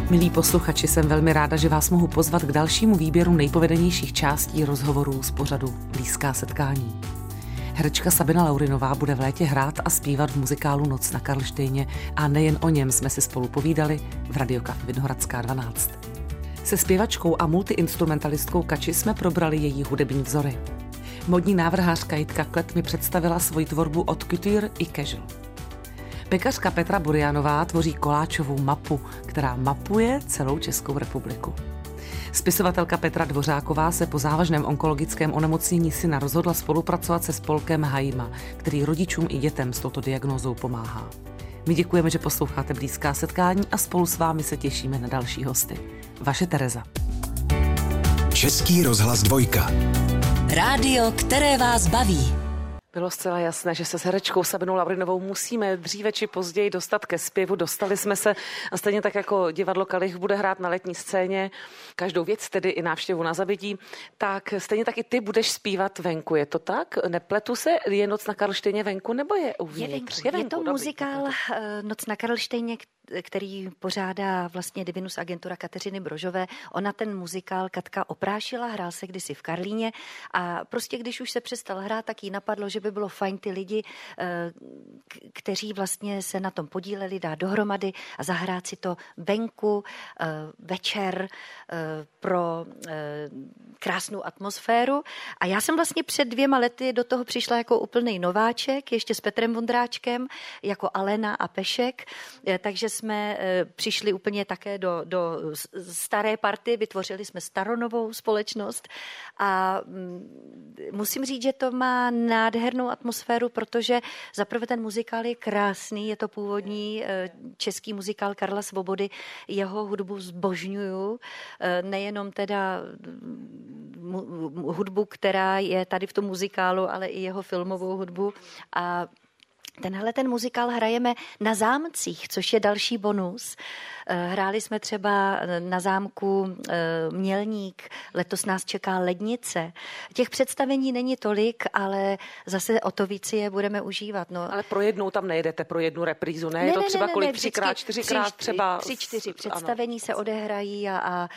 Milí posluchači, jsem velmi ráda, že vás mohu pozvat k dalšímu výběru nejpovedenějších částí rozhovorů z pořadu Blízká setkání. Herečka Sabina Laurinová bude v létě hrát a zpívat v muzikálu Noc na Karlštejně a nejen o něm jsme si spolu povídali v Radiokafe Vinohradská 12. Se zpěvačkou a multiinstrumentalistkou Kači jsme probrali její hudební vzory. Modní návrhářka Jitka Klet mi představila svoji tvorbu od couture i casual. Pekařka Petra Burianová tvoří koláčovou mapu, která mapuje celou Českou republiku. Spisovatelka Petra Dvořáková se po závažném onkologickém onemocnění syna rozhodla spolupracovat se spolkem Hajma, který rodičům i dětem s touto diagnózou pomáhá. My děkujeme, že posloucháte Blízká setkání a spolu s vámi se těšíme na další hosty. Vaše Tereza. Český rozhlas 2. Rádio, které vás baví. Bylo zcela jasné, že se s herečkou Sabinou Laurinovou musíme dříve či později dostat ke zpěvu. Dostali jsme se a stejně tak jako divadlo Kalich bude hrát na letní scéně každou věc, tedy i návštěvu na zabití, tak stejně tak i ty budeš zpívat venku. Je to tak? Nepletu se? Je Noc na Karlštejně venku nebo je uvnitř? Je to muzikál Noc na Karlštejně, který pořádá vlastně Divinus agentura Kateřiny Brožové. Ona ten muzikál Katka oprášila, hrál se kdysi v Karlíně a prostě když už se přestal hrát, tak jí napadlo, že by bylo fajn ty lidi, kteří vlastně se na tom podíleli, dát dohromady a zahrát si to venku večer pro krásnou atmosféru. A já jsem vlastně před 2 lety do toho přišla jako úplný nováček, ještě s Petrem Vondráčkem, jako Alena a Pešek, takže jsme přišli úplně také do staré party, vytvořili jsme staronovou společnost a musím říct, že to má nádhernou atmosféru, protože zaprvé ten muzikál je krásný, je to původní český muzikál Karla Svobody, jeho hudbu zbožňuju, nejenom teda hudbu, která je tady v tom muzikálu, ale i jeho filmovou hudbu a ten muzikál hrajeme na zámcích, což je další bonus. Hráli jsme třeba na zámku Mělník, letos nás čeká Lednice. Těch představení není tolik, ale zase o to víc je budeme užívat. No. Ale pro jednou tam nejedete, pro jednu reprízu, ne? Je to třeba kolik? 3x, 4x třeba? 3-4 představení se odehrají a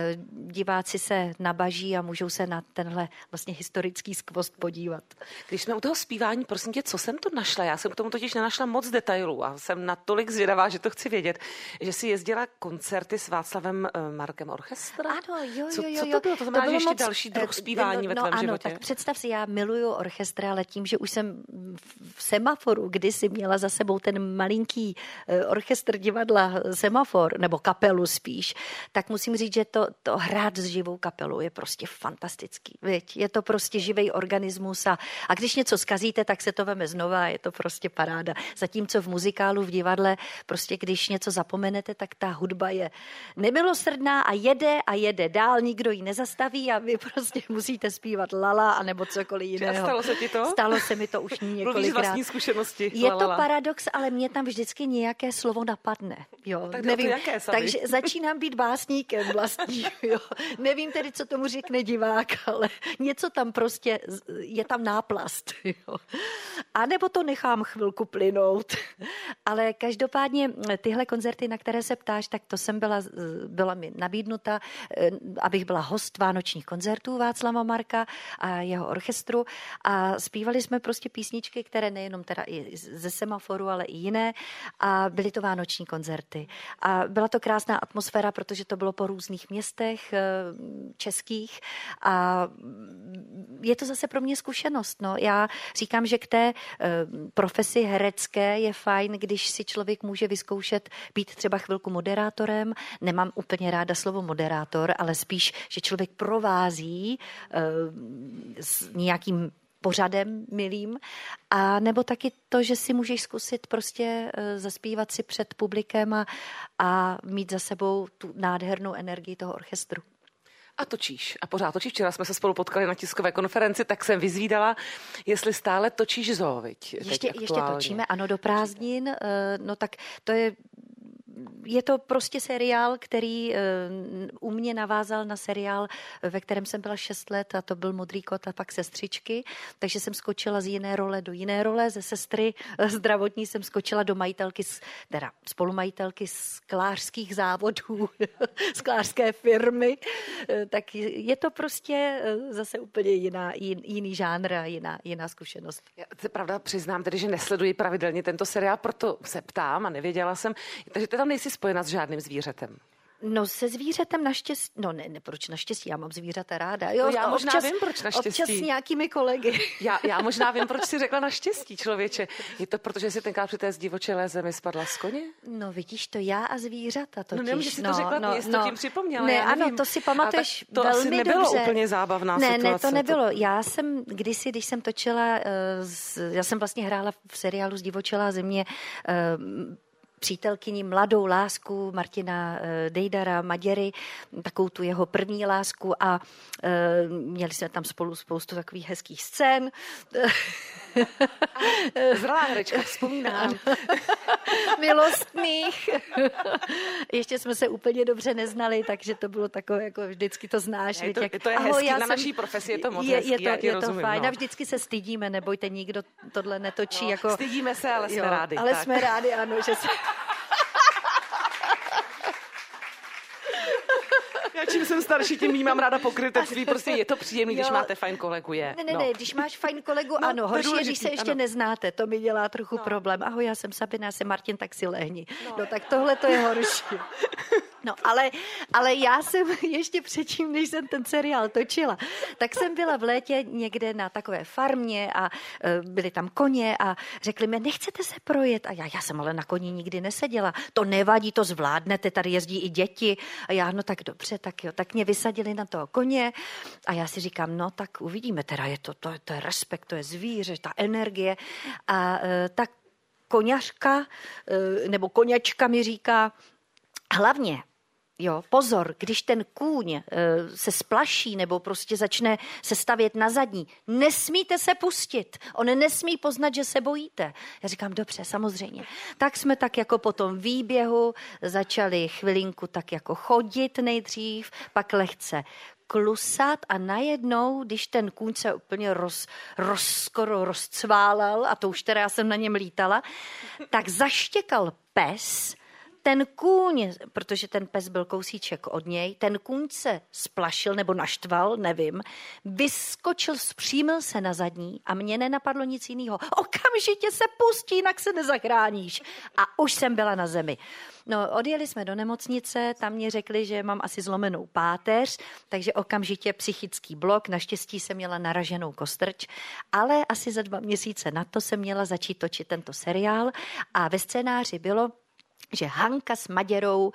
diváci se nabaží a můžou se na tenhle vlastně historický skvost podívat. Když jsme u toho zpívání, prosím tě, co jsem to našla? Já jsem k tomu totiž nenašla moc detailů a jsem natolik zvědavá, že to chci vědět, že si jezdila koncerty s Václavem Markem Orchestra. Ano, jo. Co to bylo? To znamená, že ještě další druh zpívání ve tvém životě. Tak představ si, já miluju orchestra, ale tím, že už jsem v Semaforu kdysi měla za sebou ten malinký orchestr divadla Semafor, nebo kapelu spíš, tak musím říct, že to hrát s živou kapelou je prostě fantastický. Viď? Je to prostě živý organismus a když něco zkazíte, tak se to veme znova, je to prostě paráda. Zatímco v muzikálu, v divadle, prostě když něco zapomenete, tak ta hudba je nemilosrdná a jede dál, nikdo ji nezastaví a vy prostě musíte zpívat lala anebo cokoliv jiného. Stalo se ti to? Stalo se mi to už několikrát. Vlastní zkušenosti. Je to paradox, ale mě tam vždycky nějaké slovo napadne. Jo, tak nevím, jaké, takže začínám být básníkem vlastní. Jo. Nevím tedy, co tomu řekne divák, ale něco tam prostě, je tam náplast. Jo. A nebo to nechám chvilku plynout. Ale každopádně tyhle koncerty, na které se ptáš, tak to byla mi nabídnuta, abych byla host vánočních koncertů Václava Marka a jeho orchestru a zpívali jsme prostě písničky, které nejenom teda i ze Semaforu, ale i jiné a byly to vánoční koncerty. A byla to krásná atmosféra, protože to bylo po různých městech českých a je to zase pro mě zkušenost. No. Já říkám, že k té profesi herecké je fajn, když si člověk může vyzkoušet být třeba chvilku moderátorem. Nemám úplně ráda slovo moderátor, ale spíš, že člověk provází s nějakým pořadem milým, a nebo taky to, že si můžeš zkusit prostě zaspívat si před publikem a mít za sebou tu nádhernou energii toho orchestru. A točíš. A pořád točíš. Včera jsme se spolu potkali na tiskové konferenci, tak jsem vyzvídala, jestli stále točíš zoo, viď? Ještě točíme, ano, do prázdnin. No tak to je je to prostě seriál, který u mě navázal na seriál, ve kterém jsem byla 6 let a to byl Modrý kot a pak Sestřičky, takže jsem skočila z jiné role do jiné role, ze sestry zdravotní jsem skočila do majitelky, teda spolumajitelky sklářských závodů, sklářské firmy, tak je to prostě zase úplně jiný žánr a jiná zkušenost. Já se pravda přiznám tedy, že nesleduji pravidelně tento seriál, proto se ptám a nevěděla jsem, takže ty tam nejsi spojena s žádným zvířetem. No se zvířetem naštěstí, no ne, proč naštěstí, já mám zvířata ráda. Jo, no já možná vím, proč naštěstí. Občas s nějakými kolegy. Já možná vím, proč jsi řekla naštěstí, člověče. Je to proto, že jsi tenkrát při té zdivočelé zemi spadla z koně? No vidíš to, já a zvířata totiž. No nemůžeš si to řekla, jsi to tím připomněla. Ne, ano, to si pamatuješ to velmi asi nebylo dobře. úplně zábavná situace. Ne, to nebylo. Já jsem kdysi, když jsem točila, já jsem vlastně hrála v seriálu Zdivočelá země, přítelkyni mladou lásku Martina Dejdara, Maděry, takovou tu jeho první lásku a měli jsme tam spolu spoustu takových hezkých scén. Zralá herečka, vzpomínám. Milostných. Ještě jsme se úplně dobře neznali, takže to bylo takové, jako vždycky to znáš. To je hezký, na naší profesi je to moc hezký, já ti rozumím. Je to fajn a vždycky se stydíme, nebojte, nikdo tohle netočí. No, jako... Stydíme se, ale jsme rádi. Ale tak. Jsme rádi, ano, že se... Já čím jsem starší, tím mám ráda pokrytectví, prostě je to příjemný, když máte fajn kolegu, je. Ne, když máš fajn kolegu, ano, horší je, když se ještě neznáte, to mi dělá trochu problém. Ahoj, já jsem Sabina, já jsem Martin, tak si lehni. No tak tohle to je horší. No, ale já jsem ještě předtím, než jsem ten seriál točila, tak jsem byla v létě někde na takové farmě a byly tam koně a řekli mi, nechcete se projet? A já jsem ale na koni nikdy neseděla. To nevadí, to zvládnete, tady jezdí i děti. A já, no tak dobře, tak jo. Tak mě vysadili na toho koně a já si říkám, no tak uvidíme, teda je to je respekt, to je zvíře, ta energie. A ta koňařka nebo koněčka mi říká, hlavně, jo, pozor, když ten kůň se splaší nebo prostě začne se stavět na zadní, nesmíte se pustit. On nesmí poznat, že se bojíte. Já říkám, dobře, samozřejmě. Tak jsme tak jako po tom výběhu začali chvilinku tak jako chodit nejdřív, pak lehce klusat a najednou, když ten kůň se úplně skoro rozcválal, a to už teda já jsem na něm lítala, tak zaštěkal pes. Ten kůň, protože ten pes byl kousíček od něj, ten kůň se splašil nebo naštval, nevím, vyskočil, zpřímil se na zadní a mně nenapadlo nic jiného. Okamžitě se pustí, jinak se nezachráníš. A už jsem byla na zemi. No, odjeli jsme do nemocnice, tam mě řekli, že mám asi zlomenou páteř, takže okamžitě psychický blok, naštěstí jsem měla naraženou kostrč, ale asi za 2 měsíce na to jsem měla začít točit tento seriál a ve scénáři bylo, že Hanka s Maděrou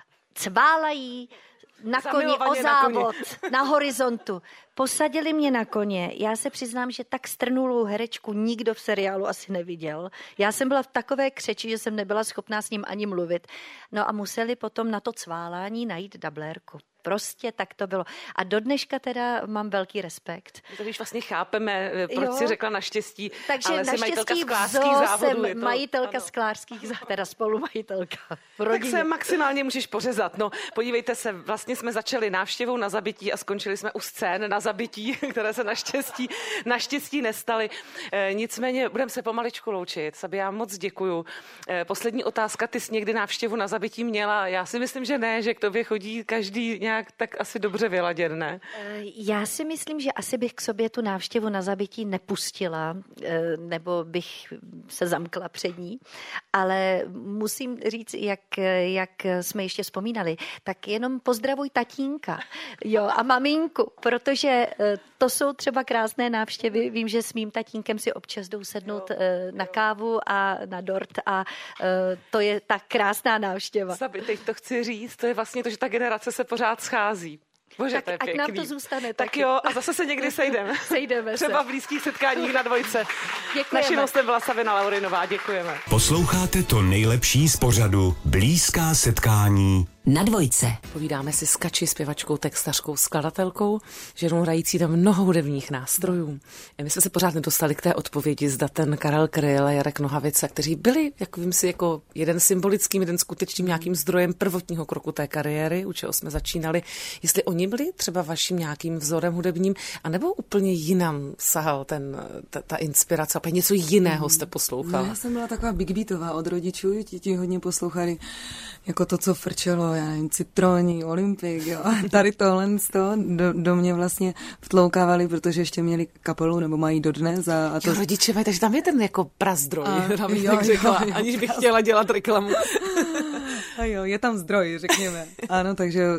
cválají na koni o závod, na horizontu. Posadili mě na koně. Já se přiznám, že tak strnulou herečku nikdo v seriálu asi neviděl. Já jsem byla v takové křeči, že jsem nebyla schopná s ním ani mluvit. No a museli potom na to cválání najít dublérku. Prostě tak to bylo. A do dneška teda mám velký respekt. To když vlastně chápeme, proč si řekla naštěstí, takže ale jsi majitelka sklářských závodů. Jsem majitelka sklářských závodů, teda spolumajitelka. Tak se maximálně můžeš pořezat. No, podívejte se, vlastně jsme začali návštěvou na zabití a skončili jsme u scén na zabití, které se naštěstí nestaly. Nicméně budeme se pomaličku loučit. Sabi, já moc děkuju. Poslední otázka, ty jsi někdy návštěvu na zabití měla? Já si myslím, že ne, že k tobě chodí každý nějak tak asi dobře vyladěn, ne? Já si myslím, že asi bych k sobě tu návštěvu na zabití nepustila, nebo bych se zamkla před ní, ale musím říct, jak jsme ještě vzpomínali, tak jenom pozdravuj tatínka, jo, a maminku, protože to jsou třeba krásné návštěvy. Vím, že s mým tatínkem si občas jdou sednout na kávu a na dort a to je tak krásná návštěva. Sabi, teď to chci říct, to je vlastně to, že ta generace se pořád schází. Bože, tak to je pěkný. Ať nám to zůstane. Tak jo, a zase se někdy sejdeme. Sejdeme třeba v blízkých setkáních na Dvojce. Děkujeme. Naším hostem byla Sabina Laurinová, děkujeme. Posloucháte to nejlepší z pořadu Blízká setkání na Dvojce. Povídáme si s Kači, zpěvačkou, textařkou, skladatelkou, ženou hrající tam mnoho hudebních nástrojů. My jsme se pořád nedostali k té odpovědi, zda ten Karel Kryl a Jarek Nohavica, kteří byli, jak vím si, jako jeden symbolickým, jeden skutečným nějakým zdrojem prvotního kroku té kariéry, u čeho jsme začínali, jestli oni byli třeba vaším nějakým vzorem hudebním, anebo úplně jinam sahal ta inspirace, a něco jiného jste poslouchala? No, já jsem byla taková big beatová od rodičů, ti hodně poslouchali jako to, co frčelo, já nevím, Citroní, Olympik, jo. A tady tohle do mě vlastně vtloukávali, protože ještě měli kapelu, nebo mají dodnes. A to... Jo, rodiče mají, takže tam je ten jako prazdroj, jo, aniž bych chtěla dělat reklamu. A jo, je tam zdroj, řekněme. Ano, takže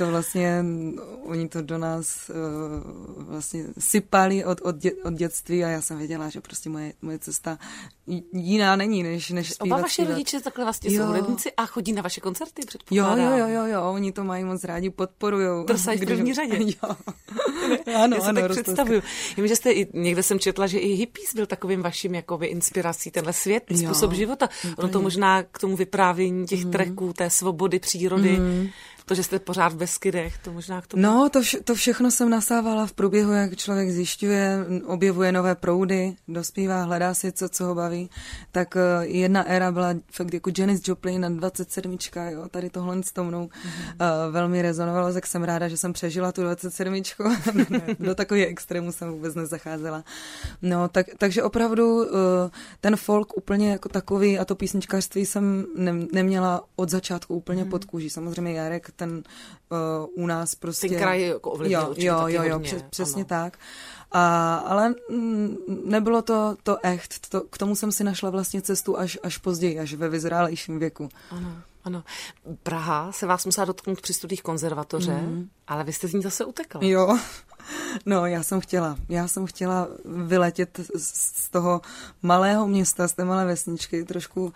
oni to do nás vlastně sypali od dětství a já jsem věděla, že prostě moje cesta jiná není, než zpívat. Oba vaše rodiče takhle vlastně jsou hudebníci a chodí na vaše koncerty, předpokládám. Jo, oni to mají moc rádi, podporujou. Drsají v první řadě. Jo. Ano, já se tak představuju. Vím, že někde jsem četla, že i hippies byl takovým vaším jakoby inspirací, tenhle svět, způsob života. Ono to možná k tomu vyprávění těch tracků, té svobody přírody, to, že jste pořád v Beskydech, to možná k tomu... No, to všechno jsem nasávala v průběhu, jak člověk zjišťuje, objevuje nové proudy, dospívá, hledá si, co ho baví. Tak jedna éra byla fakt jako Janis Joplin na 27, jo, tady tohle s mnou velmi rezonovalo, tak jsem ráda, že jsem přežila tu 27. Do takového extrému jsem vůbec nezacházela. No, takže opravdu ten folk úplně jako takový a to písničkářství jsem neměla od začátku úplně pod kůží. Samozřejmě Jarek, ten u nás prostě... Ten kraj jako ovlivnil určitě taky hodně. Přesně ano. Tak. Ale nebylo to echt. K tomu jsem si našla vlastně cestu až později, až ve vyzrálejším věku. Ano. Praha se vás musela dotknout při studiích konzervatoře, ale vy jste z ní zase utekla. Jo. No, já jsem chtěla vyletět z toho malého města, z té malé vesničky, trošku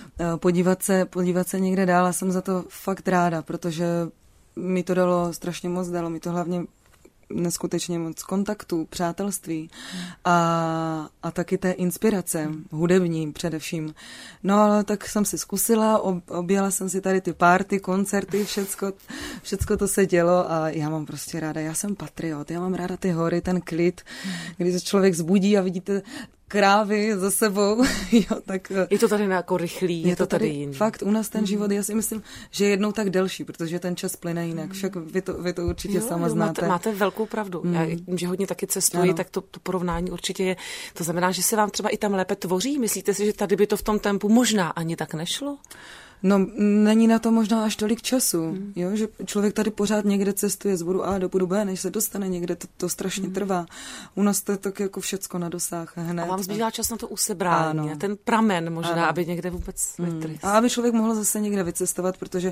podívat se někde dál a jsem za to fakt ráda, protože mi to dalo strašně moc, dalo mi to hlavně neskutečně moc kontaktů, přátelství a taky té inspirace, hudební především. No ale tak jsem si zkusila, objela jsem si tady ty party, koncerty, všecko to se dělo a já mám prostě ráda, já jsem patriot, já mám ráda ty hory, ten klid, když se člověk zbudí a vidíte krávy za sebou. Jo, tak, je to tady jako rychlý, je to tady jiný. Fakt u nás ten život, já si myslím, že je jednou tak delší, protože ten čas plyne jinak. Však vy to určitě sama znáte. Máte velkou pravdu. Já, že hodně taky cestuji, tak to porovnání určitě je. To znamená, že se vám třeba i tam lépe tvoří? Myslíte si, že tady by to v tom tempu možná ani tak nešlo? No, není na to možná až tolik času, jo? Že člověk tady pořád někde cestuje z bodu A do bodu B, než se dostane někde, to strašně trvá. U nás to je tak jako všecko na dosah hned. A vám zbývá čas na to usebrání, na ten pramen možná, aby někde vůbec vytrys. A aby člověk mohl zase někde vycestovat, protože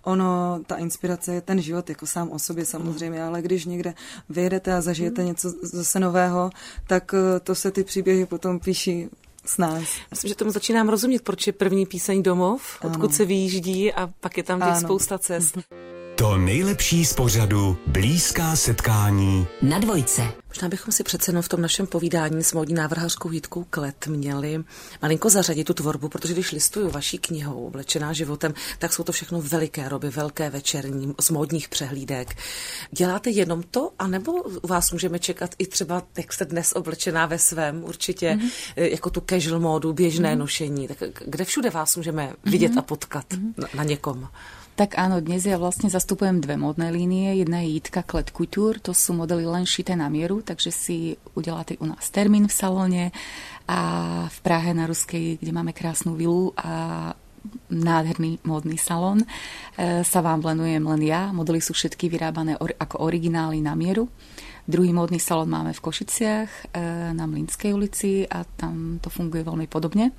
ta inspirace je ten život jako sám o sobě samozřejmě, ale když někde vyjedete a zažijete něco zase nového, tak to se ty příběhy potom píší s nás. Myslím, že tomu začínám rozumět, proč je první píseň Domov, odkud se vyjíždí a pak je tam těch spousta cest. To nejlepší z pořadu Blízká setkání na Dvojce. Možná bychom si přece jenom v tom našem povídání s módní návrhářkou Jitkou Klet měli malinko zařadit tu tvorbu, protože když listuju vaší knihou Oblečená životem, tak jsou to všechno veliké roby, velké večerní, z módních přehlídek. Děláte jenom to, anebo u vás můžeme čekat i třeba, jak jste dnes oblečená ve svém, určitě jako tu casual módu, běžné nošení. Tak kde všude vás můžeme vidět a potkat na někom? Tak áno, dnes ja vlastne zastupujem dve módne línie. Jedna je Jitka Klet Couture, to sú modely len šité na mieru, takže si udeláte u nás termín v salóne a v Prahe na Ruskej, kde máme krásnu vilu a nádherný módny salón, sa vám venujem len ja. Modely sú všetky vyrábané ako originály na mieru. Druhý módny salón máme v Košiciach na Mlynskej ulici a tam to funguje veľmi podobne.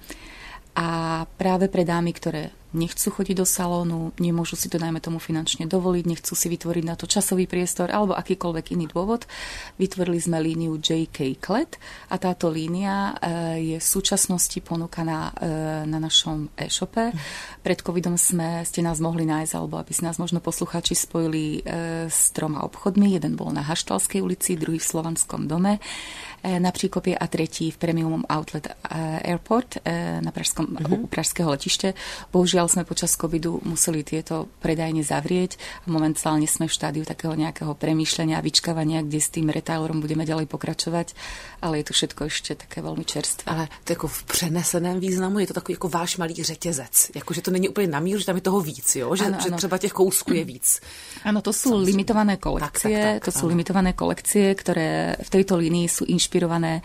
A práve pre dámy, ktoré nechcú chodiť do salónu, nemôžu si to najmä tomu finančne dovoliť, nechcú si vytvoriť na to časový priestor alebo akýkoľvek iný dôvod. Vytvorili sme líniu JK Klet a táto línia je v súčasnosti ponúkaná na našom e-shope. Pred covidom ste nás mohli nájsť, alebo aby si nás možno poslucháči spojili s 3 obchodmi. Jeden bol na Haštalskej ulici, druhý v Slovanskom dome na Příkopě a tretí v Premium Outlet Airport u pražského letiště. Bohužiaľ Bohužiaľ sme počas covidu museli tieto predajne zavrieť a momentálne sme v štádiu takého nejakého premýšľania a vyčkávania, kde s tým retailerom budeme ďalej pokračovať, ale je to všetko ešte také veľmi čerstvé. Ale to jako v přeneseném významu je to takový jako váš malý řetězec. Jakože to není úplně na míru, že tam je toho víc, jo? Že, ano, že třeba těch kousků je víc. Áno, to sú limitované kolekcie. To sú limitované kolekcie, ktoré v tejto línii sú inšpirované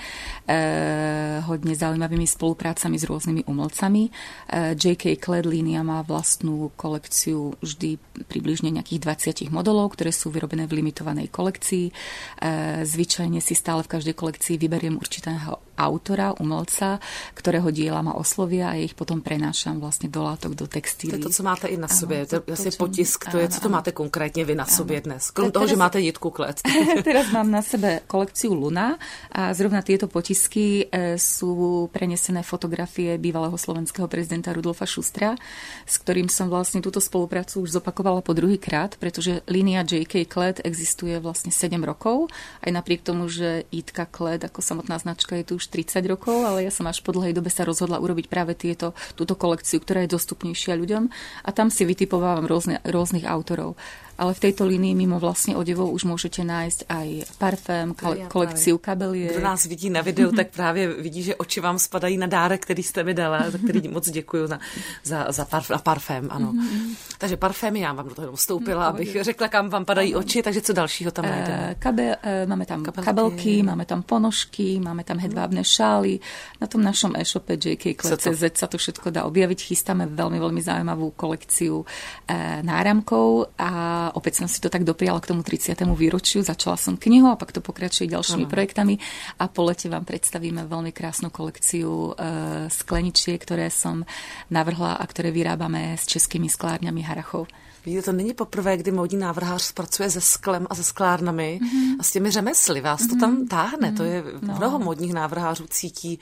hodne zaujímavými spoluprácami s rôznymi umelcami. J.K. Kled línia má vlastnú kolekciu vždy približne nejakých 20 modelov, ktoré sú vyrobené v limitovanej kolekcii. Zvyčajne si stále v každej kolekcii vyberiem určitého autora, umelca, ktorého diela ma oslovia a ich potom prenášam vlastne do látok, do textílí. To je to, co máte i na sobě. To je vlastně potisk. To je, co to máte konkrétně vy na sobě dnes? Krom toho, že máte Jitku Kled. Teraz mám na sebe kolekciu Luna a zrovna tieto potisky sú prenesené fotografie bývalého slovenského prezidenta Rudolfa Šustra, s ktorým som vlastne túto spoluprácu už zopakovala po druhýkrát, pretože línia J.K. Kled existuje vlastne 7 rokov. Aj napriek tomu, že Jitka Kled ako samotná značka je tu už 30 rokov, ale ja som až po dlhej dobe sa rozhodla urobiť práve túto kolekciu, ktorá je dostupnejšia ľuďom a tam si vytipovávam rôznych autorov. Ale v tejto línii mimo vlastne odevov už môžete nájsť aj parfém, kolekciu kabeliek. Kdo nás vidí na videu, tak právě vidí, že oči vám spadají na dárek, který jste mi dala, za který moc děkuju za parfém, ano. Takže parfémy já vám do toho vstoupila, abych řekla, kam vám padají oči, takže co dalšího tam najdeme? Máme tam kabelky, máme tam ponožky, máme tam hedvábne šály. Na tom našom e-shope JK.cz sa to všetko dá objaviť. Chystáme veľmi, veľmi zaujímavú kolekciu náramkov a opäť som si to tak dopriala k tomu 30. výročiu. Začala som knihu a pak to pokračuje ďalšími projektami a po lete vám predstavíme veľmi krásnu kolekciu skleničiek, ktoré som navrhla a ktoré vyrábame s českými sklárňami Harrachov. Vidíte, to není poprvé, kdy módní návrhář pracuje se sklem a se sklárnami a s těmi řemesly. Vás to tam táhne. To je mnoho módních návrhářů cítí,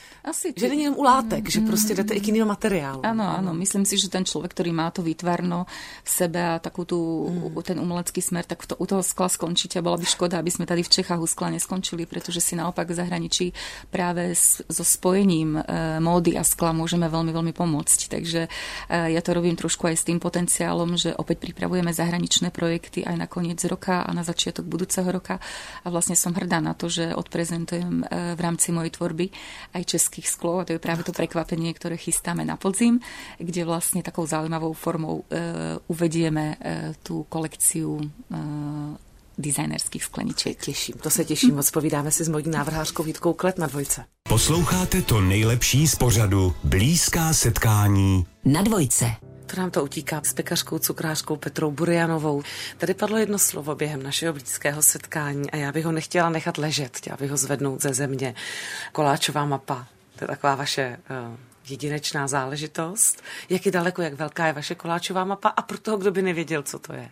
že není jenom u látek, že prostě jdete i k jiným materiálu. Áno, myslím si, že ten človek, ktorý má to výtvarno v sebe a takú ten umelecký smer, tak u toho skla skončíte a bola by škoda, aby sme tady v Čechách u skla neskončili, pretože si naopak v zahraničí práve so spojením módy a skla môžeme veľmi, veľmi pomôcť. Takže ja to robím trošku aj s tým potenciálom, že opäť pripravujeme zahraničné projekty aj na koniec roka a na začiatok budúceho roka a vlastne som hrdá na to, že odprezentujem v rámci mojej tvorby aj českých sklov a to je práve to prekvapenie, ktoré chystáme na podzim, kde vlastne takou zaujímavou formou uvedieme tú kolekciu designerských skleničiek. To se těším. Moc povídáme si s modní návrhářkou Jitkou Kled na Dvojce. Posloucháte to nejlepší z pořadu Blízká setkání na Dvojce. To nám to utíká s pekařkou, cukrářkou Petrou Burianovou. Tady padlo jedno slovo během našeho blízkého setkání a já bych ho nechtěla nechat ležet, chtěla bych ho zvednout ze země. Koláčová mapa, to je taková vaše jedinečná záležitost. Jak je daleko, jak velká je vaše koláčová mapa a pro toho, kdo by nevěděl, co to je?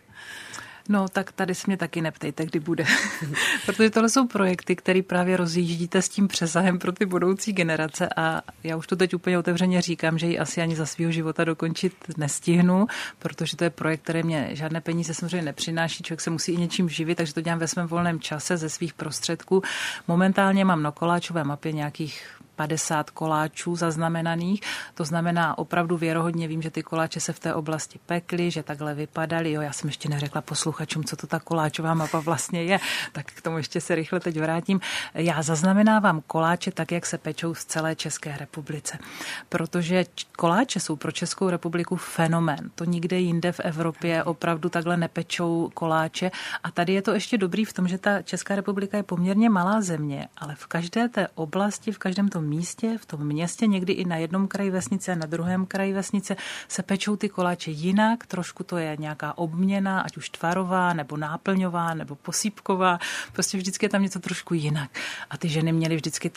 No, tak tady se mě taky neptejte, kdy bude. Protože tohle jsou projekty, které právě rozjíždíte s tím přesahem pro ty budoucí generace a já už to teď úplně otevřeně říkám, že ji asi ani za svého života dokončit nestihnu, protože to je projekt, který mě žádné peníze samozřejmě nepřináší, člověk se musí i něčím živit, takže to dělám ve svém volném čase ze svých prostředků. Momentálně mám na koláčové mapě nějakých 50 koláčů zaznamenaných. To znamená opravdu věrohodně vím, že ty koláče se v té oblasti pekly, že takhle vypadaly. Jo, já jsem ještě neřekla posluchačům, co to ta koláčová mapa vlastně je, tak k tomu ještě se rychle teď vrátím. Já zaznamenávám koláče tak, jak se pečou v celé České republice. Protože koláče jsou pro Českou republiku fenomén. To nikde jinde v Evropě opravdu takhle nepečou koláče. A tady je to ještě dobrý v tom, že ta Česká republika je poměrně malá země, ale v každé té oblasti, v každém tom místě, v tom městě, někdy i na jednom kraji vesnice a na druhém kraji vesnice se pečou ty koláče jinak, trošku to je nějaká obměna, ať už tvarová, nebo náplňová, nebo posýpková, prostě vždycky je tam něco trošku jinak. A ty ženy měly vždycky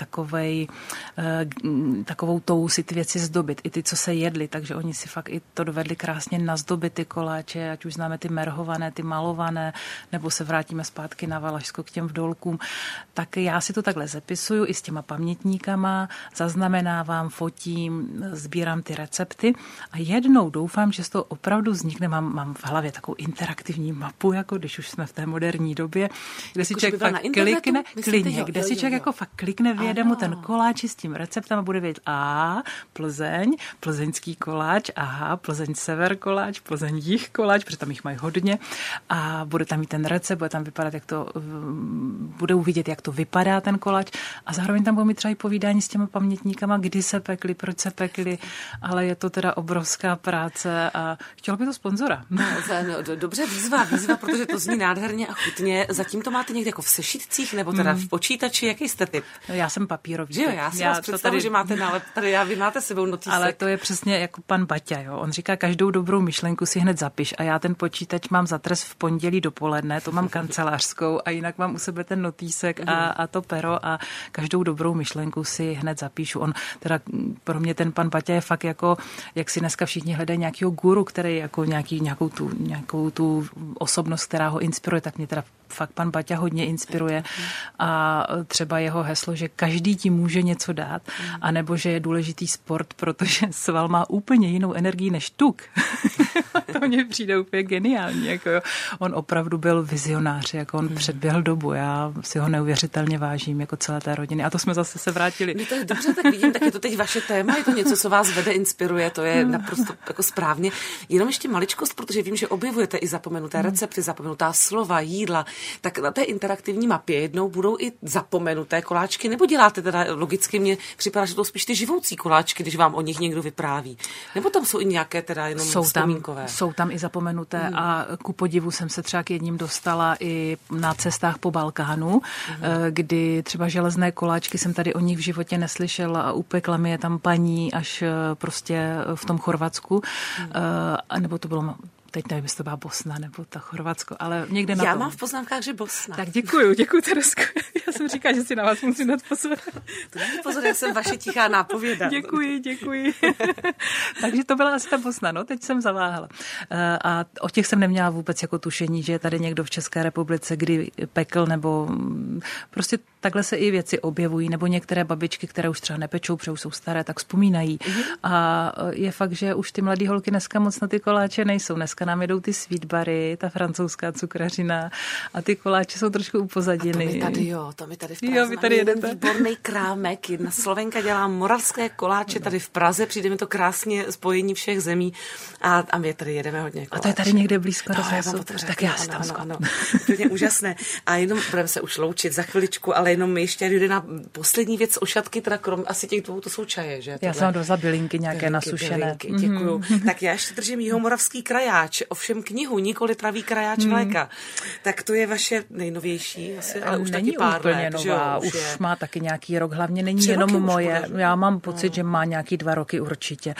takovou touhu si ty věci zdobit, i ty, co se jedly, takže oni si fakt i to dovedli krásně nazdobit ty koláče, ať už známe ty merhované, ty malované, nebo se vrátíme zpátky na Valašsko k těm vdolkům. Tak já si to takhle zapisuju i s těma pamětníkama, doma, zaznamenávám, fotím, sbírám ty recepty a jednou doufám, že z toho opravdu vznikne, mám v hlavě takovou interaktivní mapu, jako když už jsme v té moderní době, kde si člověk fakt klikne, kde si člověk jako fakt klikne, vyjede mu ten koláč s tím receptem a bude vědět Plzeň, plzeňský koláč, Plzeň sever koláč, Plzeň jih koláč, protože tam jich mají hodně a bude tam mít ten recept, bude tam vypadat, bude uvidět, jak to vypadá ten koláč a zároveň tam budou mít třeba i povídání s těma pamětníkama, kdy se pekli, proč se pekli, ale je to teda obrovská práce a chtělo by to sponzora. Dobře, výzva, protože to zní nádherně a chutně. Zatím to máte někde jako v sešitcích nebo teda v počítači, jaký jste typ? Já jsem papírový. Že jo, já si vás představuji, že máte nálep, tady vy máte sebou notýsek. Ale to je přesně jako pan Baťa, jo. On říká, každou dobrou myšlenku si hned zapiš a já ten počítač mám zatres v pondělí dopoledne, to mám kancelářskou a jinak mám u sebe ten notýsek a to pero a každou dobrou myšlenku si hned zapíšu. On teda pro mě ten pan Baťa je fakt jako, jak si dneska všichni hledají nějakého guru, který jako nějakou tu osobnost, která ho inspiruje, tak mě teda fakt pan Baťa hodně inspiruje a třeba jeho heslo, že každý ti může něco dát, anebo že je důležitý sport, protože sval má úplně jinou energii než tuk. To mně přijde úplně geniální. Jako jo. On opravdu byl vizionář, jako on předběhl dobu. Já si ho neuvěřitelně vážím, jako celé té rodiny. A to jsme zase se vrátili. No to je dobře, tak vidím, tak je to teď vaše téma, je to něco, co vás vede, inspiruje, to je naprosto jako správně. Jenom ještě maličkost, protože vím, že objevujete i zapomenuté recepty, zapomenutá slova, jídla, tak na té interaktivní mapě jednou budou i zapomenuté koláčky, nebo děláte teda, logicky mě připadá, že to spíš ty živoucí koláčky, když vám o nich někdo vypráví. Nebo tam jsou i nějaké teda jenom vzpomínkové? Jsou tam i zapomenuté a ku podivu jsem se třeba k jedním dostala i na cestách po Balkánu, kdy třeba železné koláčky jsem tady o nich v životě neslyšela a upekla mi je tam paní až prostě v tom Chorvatsku, nebo to bylo... Teď nevím, jestli to byla Bosna nebo ta Chorvatsko, ale někde na Já tom. mám v poznámkách, že Bosna. Tak děkuju, Teresko. Já jsem říkala, že si na vás musím dát pozor. To není pozor, já jsem vaše tichá nápověda. Děkuji. Takže to byla asi ta Bosna, no, teď jsem zaváhala. A o těch jsem neměla vůbec jako tušení, že je tady někdo v České republice, kdy pekl, nebo prostě takhle se i věci objevují, nebo některé babičky, které už třeba nepečou, protože už jsou staré, tak vzpomínají. A je fakt, že už ty mladý holky dneska moc na ty koláče nejsou. Dneska nám jedou ty sweet bary, ta francouzská cukrařina a ty koláče jsou trošku upozaděny. To my tady v Praze máme jeden výborný krámek. Jedna Slovenka dělá moravské koláče tady v Praze, přijde mi to krásně spojení všech zemí a my tady jedeme hodně koláče. A to je tady někde blízko rozhlasu. Tak já si tam ano, úplně úžasné. A jenom budeme se už loučit za chviličku, ale jenom ještě jde na poslední věc o šatky, teda krom asi těch dvou, to jsou čaje, že? Já jsem dozla bylinky nějaké nasušené. Děkuju. Tak já ještě držím Jihomoravský krajáč, ovšem knihu, nikoli pravý krajáč mléka. Tak to je vaše nejnovější, asi, ale už není taky pár úplně let, nová, už má taky nějaký rok, hlavně není jenom moje. Já mám pocit, že má nějaký 2 roky určitě,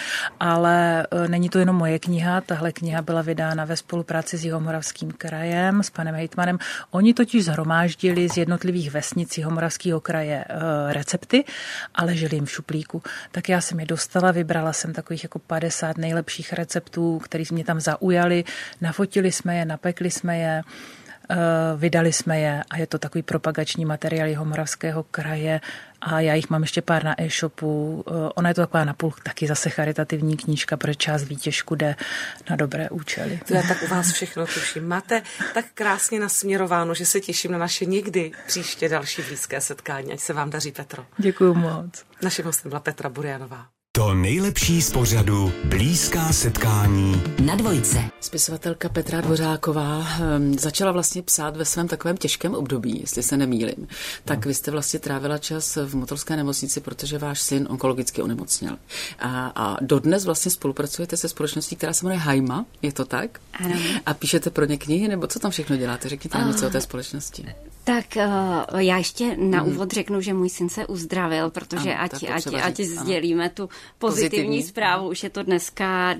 ale není to jenom moje kniha, tahle kniha byla vydána ve spolupráci s Jihomoravským krajem, s panem hejtmanem. Oni totiž shromáždili z jednotlivých vesnic Jihomoravského kraje recepty a ležely jim v šuplíku. Tak já jsem je dostala, vybrala jsem takových jako 50 nejlepších receptů, které mě tam zaujali, nafotili jsme je, napekli jsme je, vydali jsme je a je to takový propagační materiál Jihomoravského kraje a já jich mám ještě pár na e-shopu. Ona je to taková napůl taky zase charitativní knížka, protože část výtěžku jde na dobré účely. To já tak u vás všechno tuším. Máte tak krásně nasměrováno, že se těším na naše někdy příště další blízké setkání. Ať se vám daří, Petro. Děkuju moc. Naším hostem byla Petra Burianová. To nejlepší z pořadu Blízká setkání na Dvojce. Spisovatelka Petra Dvořáková začala vlastně psát ve svém takovém těžkém období, jestli se nemýlím. Tak vy jste vlastně trávila čas v Motolské nemocnici, protože váš syn onkologicky onemocněl. A dodnes vlastně spolupracujete se společností, která se jmenuje Hajma, je to tak? Ano. A píšete pro ně knihy, nebo co tam všechno děláte? Řekněte nám něco o té společnosti. Tak já ještě na úvod řeknu, že můj syn se uzdravil, protože ať sdělíme tu pozitivní zprávu. Už je to dneska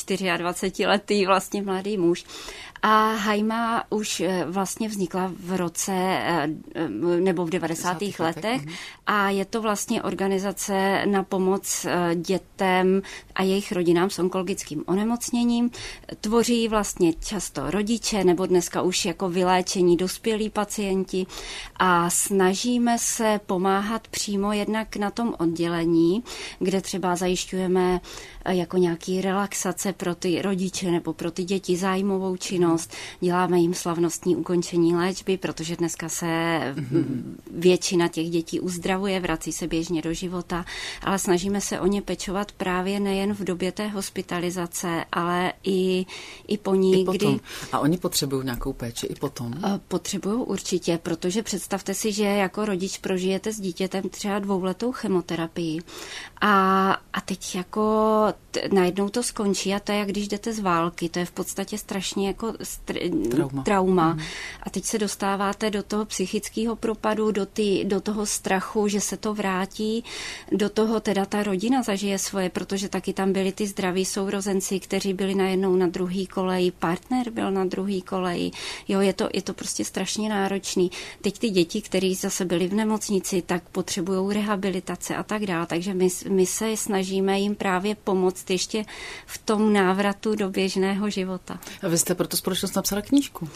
24letý vlastně mladý muž. A Hajma už vlastně vznikla v roce nebo v 90. letech a je to vlastně organizace na pomoc dětem a jejich rodinám s onkologickým onemocněním. Tvoří vlastně často rodiče nebo dneska už jako vyléčení dospělí pacienti děti a snažíme se pomáhat přímo jednak na tom oddělení, kde třeba zajišťujeme jako nějaký relaxace pro ty rodiče nebo pro ty děti, zájmovou činnost. Děláme jim slavnostní ukončení léčby, protože dneska se většina těch dětí uzdravuje, vrací se běžně do života, ale snažíme se o ně pečovat právě nejen v době té hospitalizace, ale i po ní. I potom. A oni potřebují nějakou péči i potom? Potřebují určitě, protože představte si, že jako rodič prožijete s dítětem třeba 2letou chemoterapii a teď jako najednou to skončí a to je, jak když jdete z války, to je v podstatě strašně jako trauma. A teď se dostáváte do toho psychického propadu, do toho strachu, že se to vrátí, do toho teda ta rodina zažije svoje, protože taky tam byli ty zdraví sourozenci, kteří byli najednou na druhý koleji, partner byl na druhý koleji. Jo, je to prostě strašně náročný. Teď ty děti, kteří zase byli v nemocnici, tak potřebují rehabilitace a tak dále, takže my se snažíme jim právě pomoct ještě v tom návratu do běžného života. A vy jste pro tu společnost napsala knížku?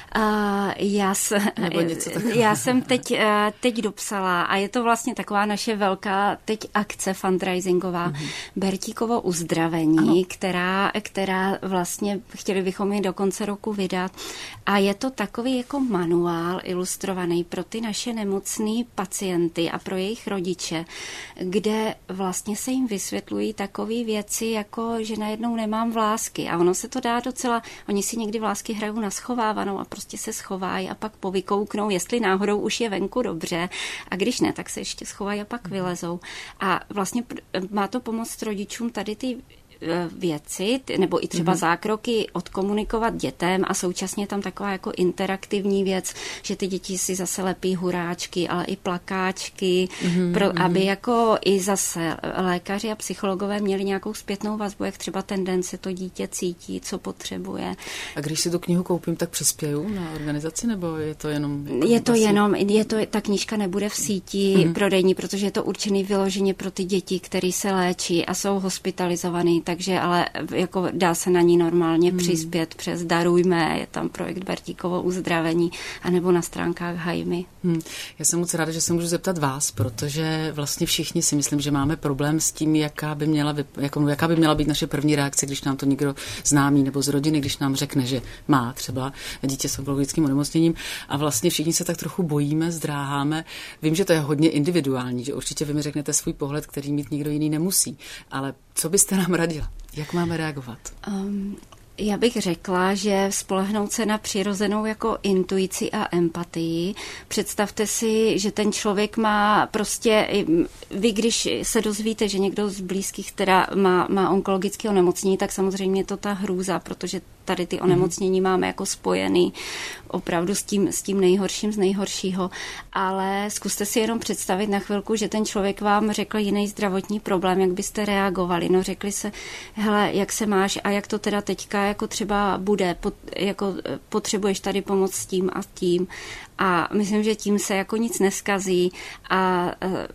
Já jsem teď dopsala a je to vlastně taková naše velká teď akce fundraisingová Bertíkovo uzdravení, která vlastně chtěli bychom ji do konce roku vydat a je to takový jako manuál ilustrovaný pro ty naše nemocný pacienty a pro jejich rodiče, kde vlastně se jim vysvětlují takové věci, jako že najednou nemám vlásky a ono se to dá docela, oni si někdy vlásky hrajou na schovávanou a prostě se schovají a pak povykouknou, jestli náhodou už je venku dobře a když ne, tak se ještě schovají a pak vylezou. A vlastně má to pomoct rodičům tady ty věci, nebo i třeba zákroky odkomunikovat dětem a současně tam taková jako interaktivní věc, že ty děti si zase lepí huráčky, ale i plakáčky, aby jako i zase lékaři a psychologové měli nějakou zpětnou vazbu, jak třeba ten den se to dítě cítí, co potřebuje. A když si tu knihu koupím, tak přispěju na organizaci, nebo je to jenom... Ta knížka nebude v síti prodejní, protože je to určený vyloženě pro ty děti, které se léčí a jsou hospitalizovaný, takže ale jako dá se na ní normálně přispět přes Darujme, je tam projekt Bertíkovo uzdravení, anebo na stránkách Hajmy. Já jsem moc ráda, že se můžu zeptat vás, protože vlastně všichni si myslím, že máme problém s tím, jaká by měla být naše první reakce, když nám to někdo známý nebo z rodiny, když nám řekne, že má třeba dítě s onkologickým onemocněním a vlastně všichni se tak trochu bojíme, zdráháme. Vím, že to je hodně individuální, že určitě vy mi řeknete svůj pohled, který mít nikdo jiný nemusí, ale co byste nám radila? Jak máme reagovat? Já bych řekla, že spolehnout se na přirozenou jako intuici a empatii. Představte si, že ten člověk má prostě, vy když se dozvíte, že někdo z blízkých teda má onkologické onemocnění, tak samozřejmě je to ta hrůza, protože tady ty onemocnění máme jako spojený opravdu s tím nejhorším z nejhoršího. Ale zkuste si jenom představit na chvilku, že ten člověk vám řekl jiný zdravotní problém, jak byste reagovali. No řekli se, hele, jak se máš a jak to teda teďka jako třeba bude, potřebuješ tady pomoct s tím a tím. A myslím, že tím se jako nic neskazí a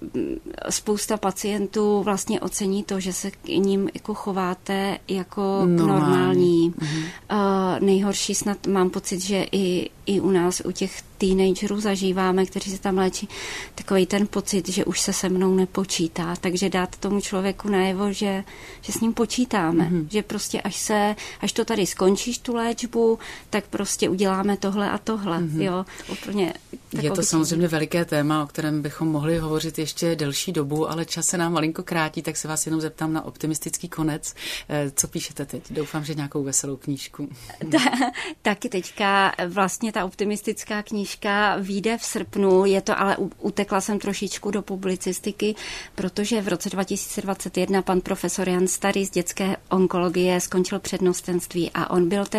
spousta pacientů vlastně ocení to, že se k ním jako chováte jako normální. Nejhorší snad mám pocit, že i u nás, u těch teenagerů zažíváme, kteří se tam léčí, takový ten pocit, že už se mnou nepočítá. Takže dát tomu člověku najevo, že s ním počítáme. Že prostě až to tady skončíš tu léčbu, tak prostě uděláme tohle a tohle. Jo, úplně. Je to samozřejmě veliké téma, o kterém bychom mohli hovořit ještě delší dobu, ale čas se nám malinko krátí, tak se vás jenom zeptám na optimistický konec. Co píšete teď? Doufám, že nějakou veselou knížku. Taky teďka vlastně ta optimistická knížka vyjde v srpnu, je to ale utekla jsem trošičku do publicistiky, protože v roce 2021 pan profesor Jan Starý z dětské onkologie skončil přednostenství a on byl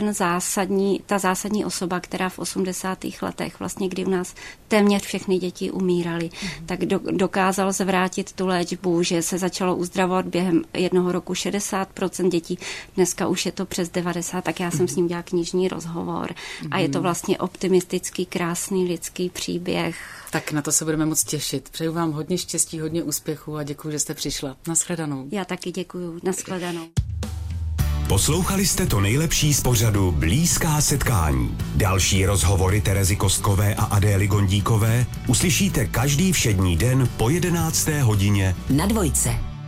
ta zásadní osoba, která v 80. letech, vlastně kdy u nás téměř všechny děti umíraly, tak dokázal zvrátit tu léčbu, že se začalo uzdravovat během 1 roku 60% dětí, dneska už je to přes 90%, tak já jsem s ním dělala knižní rozhovor a je to vlastně optimistický, krásný lidský příběh. Tak na to se budeme moc těšit. Přeju vám hodně štěstí, hodně úspěchů a děkuji, že jste přišla. Nashledanou. Já taky děkuju. Nashledanou. Poslouchali jste to nejlepší z pořadu Blízká setkání. Další rozhovory Terezy Kostkové a Adély Gondíkové uslyšíte každý všední den po 11. hodině na Dvojce.